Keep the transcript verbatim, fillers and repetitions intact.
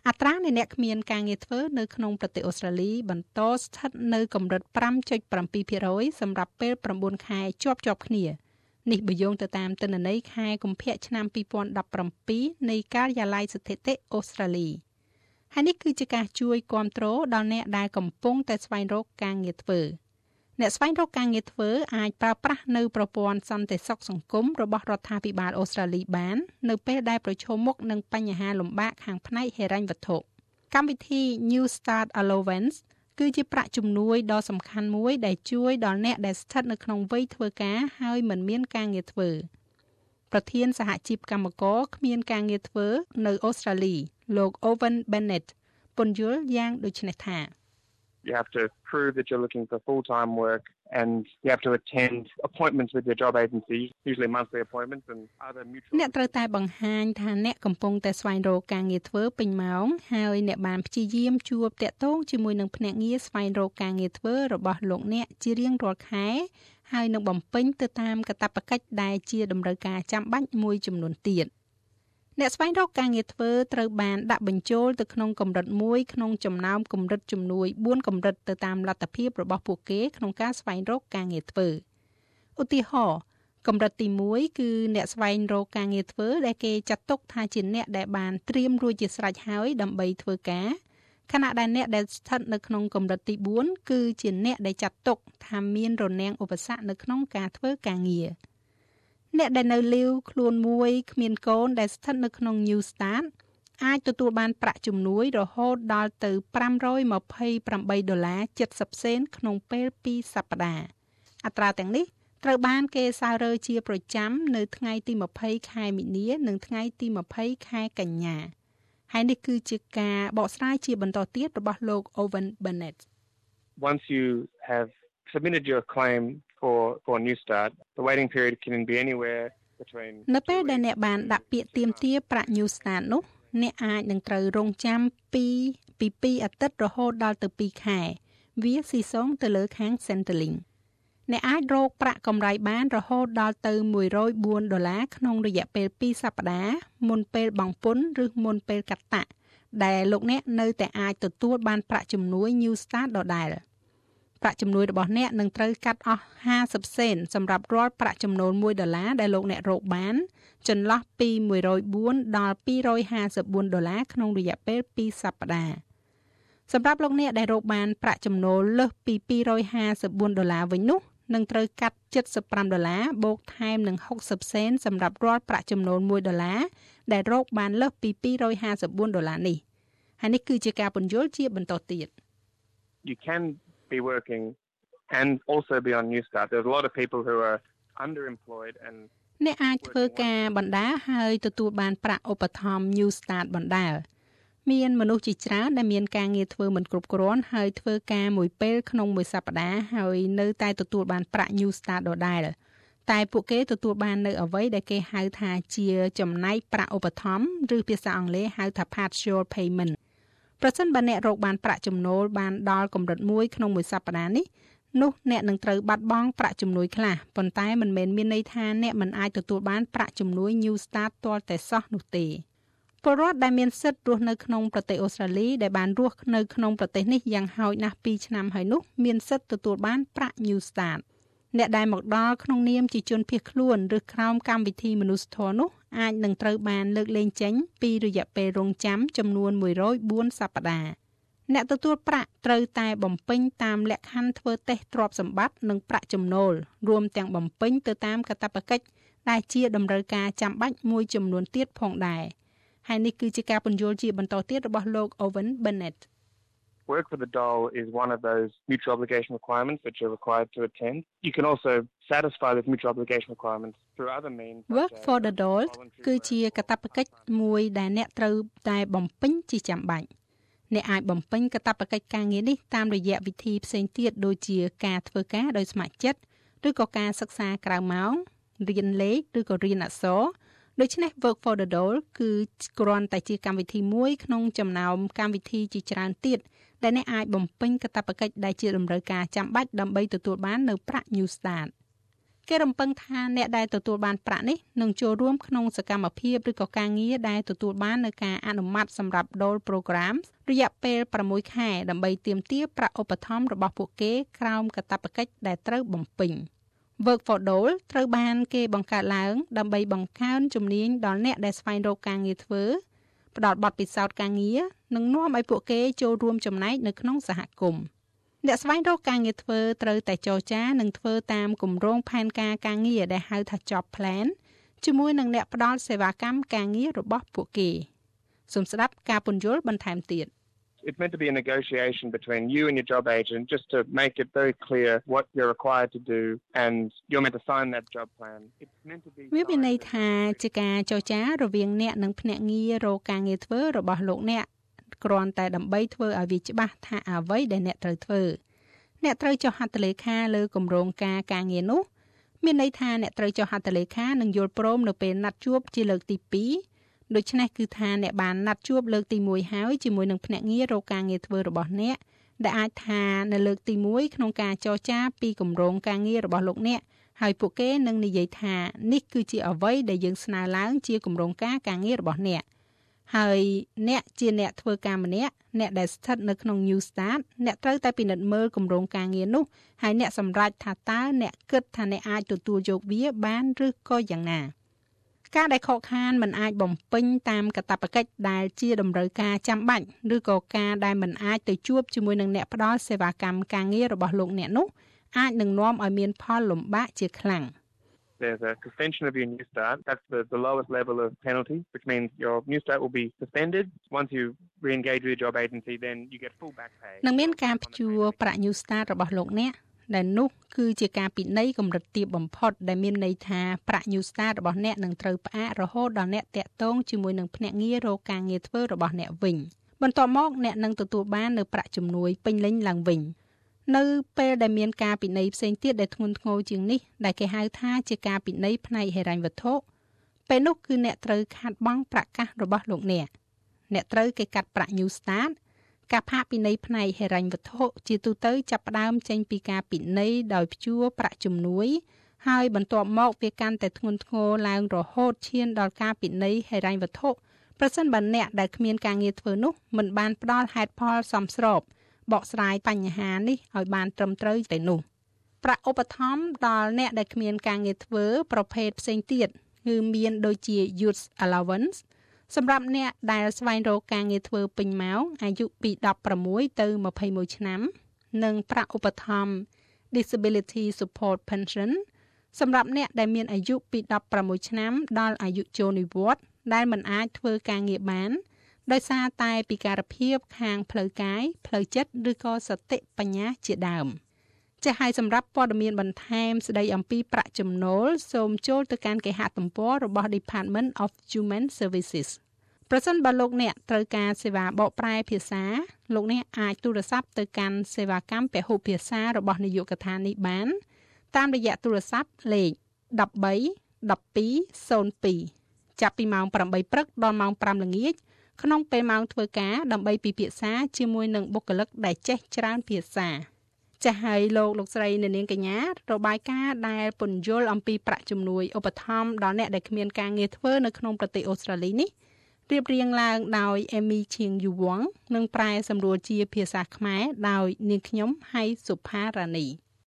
អត្រានៃអ្នកគ្មានការងារធ្វើនៅក្នុងប្រទេសអូស្ត្រាលីបន្តស្ថិតនៅកម្រិត five point seven percent សម្រាប់ពេលnineខែជាប់ជាប់គ្នានេះបើយោងទៅតាមទិន្នន័យខែកុម្ភៈឆ្នាំtwenty seventeenនៃការិយាល័យស្ថិតិអូស្ត្រាលីហើយនេះគឺជាការជួយគាំទ្រដល់អ្នកដែលកំពុងតែស្វែងរកការងារធ្វើអ្នកស្វែងរកការងារធ្វើអាចប្រើប្រាស់នៅប្រព័ន្ធសន្តិសុខសង្គមរបស់រដ្ឋាភិបាលអូស្ត្រាលីបាននៅពេលដែលប្រឈមមុខនឹងបញ្ហាលំបាកខាងផ្នែកហិរញ្ញវត្ថុកម្មវិធី New Start Allowance គឺជាប្រាក់ជំនួយដ៏សំខាន់មួយដែលជួយដល់អ្នកដែលស្ថិតនៅក្នុងវ័យធ្វើការហើយមិនមានការងារធ្វើប្រធានសហជីពកម្មករគ្មានការងារធ្វើនៅអូស្ត្រាលីលោក Owen Bennett ពន្យល់យ៉ាងដូចនេះថា You have to prove that you're looking for full-time work and you have to attend appointments with your job agency, usually monthly appointments and other mutual អ្នកត្រូវតែបង្ហាញថាអ្នកកំពុងតែស្វែងរកការងារធ្វើពេញម៉ោងហើយអ្នកបានព្យាយាមជួបតាក់ទងជាមួយនឹងភ្នាក់ងារស្វែងរកការងារធ្វើរបស់លោកអ្នកជារៀងរាល់ខែហើយនឹងបំពេញទៅតាមកាតព្វកិច្ចដែលជាតម្រូវការចាំបាច់មួយចំនួនទៀតអ្នកស្វែងរកការងារធ្វើត្រូវបានដាក់បញ្ចូលទៅក្នុងកម្រិតមួយក្នុងចំណោមកម្រិតជំនួយfourកម្រិតទៅតាមលទ្ធភាពរបស់ពួកគេក្នុងការស្វែងរកការងារធ្វើឧទាហរណ៍កម្រិតទីoneគឺអ្នកស្វែងរកការងារធ្វើដែលគេចាត់ទុកថាជាអ្នកដែលបានត្រៀមរួចជាស្រេចហើយដើម្បីធ្វើការខណៈដែលអ្នកដែលស្ថិតនៅក្នុងកម្រិតទីfourគឺជាអ្នកដែលចាត់ទុកថាមានរនាំងឧបសគ្គនៅក្នុងការធ្វើការងារអ្នកដែលនៅលាវខ្លួនមួយគ្មានកូនដែលស្ថិតនៅក្នុង New Start អាចទទួលបានប្រាក់ជំនួយរហូតដល់ទៅfive hundred twenty-eightដុល្លារseventyសេនក្នុងពេលtwoសប្តាហ៍អត្រាទាំងនេះត្រូវបានគេសើរើជាប្រចាំនៅថ្ងៃទីtwentyខែមីនានិងថ្ងៃទីtwentyខែកញ្ញាហើយនេះគឺជាការបកស្រាយជាបន្តទៀតរបស់លោក Owen Bennett Once you have submitted your claim for for a new start the waiting period can be anywhere between នៅពេលដែលអ្នកបានដាក់ពាក្យទាមទារប្រាក់ New Start នោះអ្នកអាចនឹងត្រូវរងចាំពីពីtwoអាទិត្យរហូតដល់ទៅtwoខែវាស៊ីសងទៅលើខាង Centrelink អ្នកអាចរកប្រាក់កម្រៃបានរហូតដល់ទៅone hundred fourដុល្លារក្នុងរយៈពេលtwoសប្តាហ៍មុនពេលបង់ពន្ធឬមុនពេលកាត់តាក់ដែលលោកអ្នកនៅតែអាចទទួលបានប្រាក់ជំនួយ New Start ដដែលប្រាក់ជំនួយរបស់អ្នកនឹងត្រូវកាត់អស់fiftyសេនសម្រាប់រាល់ប្រាក់ចំណូលoneដុល្លារដែលលោកអ្នករកបានចន្លោះពីone hundred fourដល់two hundred fifty-fourដុល្លារក្នុងរយៈពេលtwoសប្តាហ៍សម្រាប់លោកអ្នកដែលរកបានប្រាក់ចំណូលលើសពីtwo hundred fifty-fourដុល្លារវិញនោះនឹងត្រូវកាត់seventy-fiveដុល្លារបូកថែមនឹងsixtyសេនសម្រាប់រាល់ប្រាក់ចំណូលoneដុល្លារដែលរកបានលើសពីtwo hundred fifty-fourដុល្លារនេះហើយនេះគឺជាការពន្យល់ជាបន្តទៀត You can be working and also be on New Start. There's a lot of people who are underemployed and អ្នកអាចធ្វើការបណ្ដាហើយទទួលបានប្រាក់ឧបត្ថម្ភ New Start បណ្ដាមានមនុស្សជាច្រើនដែលមានការងារធ្វើមិនគ្រប់គ្រាន់ហើយធ្វើការមួយពេលក្នុងមួយសប្តាហ៍ហើយនៅតែទទួលបានប្រាក់ New Start ដដែលតែពួកគេទទួលបាននៅអ្វីដែលគេហៅថាជាចំណែកប្រាក់ឧបត្ថម្ភឬភាសាអង់គ្លេសហៅថា partial payment ប្រសិនបើអ្នករកបានប្រាក់ចំណូលបានដល់កម្រិតមួយក្នុងមួយសប្តាហ៍នេះនោះអ្នកនឹងត្រូវបាត់បង់ប្រាក់ជំនួយខ្លះប៉ុន្តែមិនមែនមានន័យថាអ្នកមិនអាចទទួលបានប្រាក់ជំនួយ New Start ទាល់តែសោះនោះទេពលរដ្ឋដែលមានសិទ្ធិរស់នៅក្នុងប្រទេសអូស្ត្រាលីដែលបានរស់នៅក្នុងប្រទេសនេះយ៉ាងហោចណាស់twoឆ្នាំហើយនោះមានសិទ្ធិទទួលបានប្រាក់ New Start អ្នកដែលមកដល់ក្នុងនាមជាជនភៀសខ្លួនឬក្រោមកម្មវិធីមនុស្សធម៌នោះអាចនឹងត្រូវបានលើកលែងចេញពីរយៈពេលរងចាំចំនួនone hundred fourសប្តាហ៍អ្នកទទួលប្រាក់ត្រូវតែបំពេញតាមលក្ខខណ្ឌធ្វើតេស្តទ្រព្យសម្បត្តិនិងប្រាក់ចំណូលរួមទាំងបំពេញទៅតាមកាតព្វកិច្ចដែលជាតម្រូវការចាំបាច់មួយចំនួនទៀតផងដែរហើយនេះគឺជាការពន្យល់ជាបន្តទៀតរបស់លោក Owen Bennett Work for the dole is one of those mutual obligation requirements that you're required to attend. You can also satisfy those mutual obligation requirements through other means. Work for the dole គឺជាកាតព្វកិច្ចមួយដែលអ្នកត្រូវតែបំពេញជាចាំបាច់អ្នកអាចបំពេញកាតព្វកិច្ចការងារនេះតាមរយៈវិធីផ្សេងទៀតដូចជាការធ្វើការដោយស្ម័គ្រចិត្តឬក៏ការសិក្សាក្រៅម៉ោងរៀនលេខឬក៏រៀនអក្សរដូច្នេះ Work for the dole គឺគ្រាន់តែជាកម្មវិធីមួយក្នុងចំណោមកម្មវិធីជាច្រើនទៀតដែលអ្នកអាចបំពេញកាតព្វកិច្ចដែលជាតម្រូវការចាំបាច់ដើម្បីទទួលបាននៅប្រាក់ New Start គេរំពឹងថាអ្នកដែលទទួលបានប្រាក់នេះនឹងចូលរួមក្នុងសកម្មភាពឬក៏ការងារដែលទទួលបាននៅការអនុម័តសម្រាប់ Dole Program រយៈពេល6ខែដើម្បីទាមទារប្រាក់ឧបត្ថម្ភរបស់ពួកគេក្រោមកាតព្វកិច្ចដែលត្រូវបំពេញ Work for Dole ត្រូវបានគេបង្កើតឡើងដើម្បីបង្កើនជំនាញដល់អ្នកដែលស្វែងរកការងារធ្វើផ្ដល់បទពិសោធន៍ការងារនិងនាំឲ្យពួកគេចូលរួមចំណែកនៅក្នុងសហគមន៍អ្នកស្វែងរកការងារធ្វើត្រូវតែចរចានិងធ្វើតាមគម្រោងផែនការការងារដែលហៅថា Job Plan ជាមួយនឹងអ្នកផ្ដល់សេវាកម្មការងាររបស់ពួកគេសូមស្ដាប់ការពន្យល់បន្ថែមទៀត It's meant to be a negotiation between you and your job agent just to make it very clear what you're required to do and you're meant to sign that job plan. It's meant to be វាមានន័យថាជាការចរចារវាងអ្នកនិងភ្នាក់ងាររកការងារធ្វើរបស់លោកអ្នកគ្រាន់តែដើម្បីធ្វើឲ្យវាច្បាស់ថាអ្វីដែលអ្នកត្រូវធ្វើអ្នកត្រូវចុះហត្ថលេខាលើគម្រោងការការងារនោះមានន័យថាអ្នកត្រូវចុះហត្ថលេខានិងយល់ព្រមនៅពេលណាត់ជួបជាលើកទីពីរដូច្នេះគឺថាអ្នកបានណាត់ជួបលើកទីមួយហើយជាមួយនឹងភ្នាក់ងាររកការងារធ្វើរបស់អ្នកដែលអាចថានៅលើកទីមួយក្នុងការចរចាពីគម្រោងការងាររបស់លោកអ្នកហើយពួកគេនឹងនិយាយថានេះគឺជាអ្វីដែលយើងស្នើឡើងជាគម្រោងការការងាររបស់អ្នកហើយអ្នកជាអ្នកធ្វើការម្នាក់អ្នកដែលស្ថិតនៅក្នុង New Start អ្នកត្រូវតែពិនិត្យមើលគម្រោងការងារនោះហើយអ្នកសម្រេចថាតើអ្នកគិតថាអ្នកអាចទទួលយកវាបានឬក៏យ៉ាងណាការដែលខកខានមិនអាចបំពេញតាមកាតព្វកិច្ចដែលជាតម្រូវការចាំបាច់ឬក៏ការដែលមិនអាចទៅជួបជាមួយនឹងអ្នកផ្ដល់សេវាកម្មការងាររបស់លោកអ្នកនោះអាចនឹងនាំឲ្យមានផលលំបាកជាខ្លាំង There's a suspension of your New Start. That's the, the lowest level of penalty, which means your New Start will be suspended. Once you re-engage with your job agency, then you get full back pay. នឹងមានការព្យួរប្រាក់ New Start របស់លោកអ្នកដែលនោះគឺជាការពិន័យកម្រិតទាបបំផុតដែលមានន័យថាប្រាក់ New Start របស់អ្នកនឹងត្រូវផ្អាករហូតដល់អ្នកតាក់ទងជាមួយនឹងភ្នាក់ងាររកការងារធ្វើរបស់អ្នកវិញបន្ទាប់មកអ្នកនឹងទទួលបាននៅប្រាក់ជំនួយពេញលេញឡើងវិញនៅពេលដែលមានការពិន័យផ្សេងទៀតដែលធ្ងន់ធ្ងរជាងនេះដែលគេហៅថាជាការពិន័យផ្នែកហិរញ្ញវត្ថុពេលនោះគឺអ្នកត្រូវខាតបង់ប្រាក់កាសរបស់លោកអ្នកអ្នកត្រូវគេកាត់ប្រាក់ New Start ការផាកពិន័យផ្នែកហិរញ្ញវត្ថុជាទូទៅចាប់ផ្ដើមចេញពីការពិន័យដោយព្យួរប្រាក់ជំនួយហើយបន្ទាប់មកវាកាន់តែធ្ងន់ធ្ងរឡើងរហូតឈានដល់ការពិន័យហិរញ្ញវត្ថុប្រសិនបើអ្នកដែលគ្មានការងារធ្វើនោះមិនបានផ្ដល់ហេតុផលសមស្របបកស្រាយបញ្ហានេះឲ្យបានត្រឹមត្រូវទៅនោះប្រាក់ឧបត្ថម្ភដល់អ្នកដែលគ្មានការងារធ្វើប្រភេទផ្សេងទៀតគឺមានដូចជា Youth Allowance សម្រាប់អ្នកដែលស្វែងរកការងារធ្វើពេញម៉ោងអាយុពីដប់ប្រាំមួយទៅម្ភៃមួយឆ្នាំនិងប្រាក់ឧបត្ថម្ភ Disability Support Pension សម្រាប់អ្នកដែលមានអាយុពីដប់ប្រាំមួយឆ្នាំដល់អាយុចូលនិវត្តន៍ដែលមិនអាចធ្វើការងារបានដោយសារតែពិការភាពខាងផ្លូវកាយផ្លូវចិត្តឬក៏សតិបញ្ញាជាដើមចា៎ហើយសម្រាប់ព័ត៌មានបន្ថែមស្ដីអំពីប្រាក់ចំណូលសូមចូលទៅកាន់គេហទំព័ររបស់ Department of Human Services ប្រសិនបើលោកអ្នកត្រូវការសេវាបកប្រែភាសាលោកអ្នកអាចទូរស័ព្ទទៅកាន់សេវាកម្មពហុភាសារបស់នាយកដ្ឋាននេះបានតាមរយៈទូរស័ព្ទលេខmột ba một hai không haiចាប់ពីម៉ោងប្រាំបីព្រឹកដល់ម៉ោងប្រាំល្ងាចក្នុងពេលម៉ោងធ្វើការដើម្បីពិភាក្សាជាមួយនឹងបុគ្គលិកដែលចេះច្រើនភាសាចាស់ហើយលោកលោកស្រីអ្នកនាងកញ្ញារបាយការណ៍ដែលពន្យល់អំពីប្រាក់ជំនួយឧបត្ថម្ភដល់អ្នកដែលគ្មានការងារធ្វើនៅក្នុងប្រទេសអូស្ត្រាលីនេះរៀបរៀងឡើងដោយ Amy Ching Yuwang និងប្រែសម្រួលជាភាសាខ្មែរដោយនាងខ្ញុំហៃសុផារ៉ានី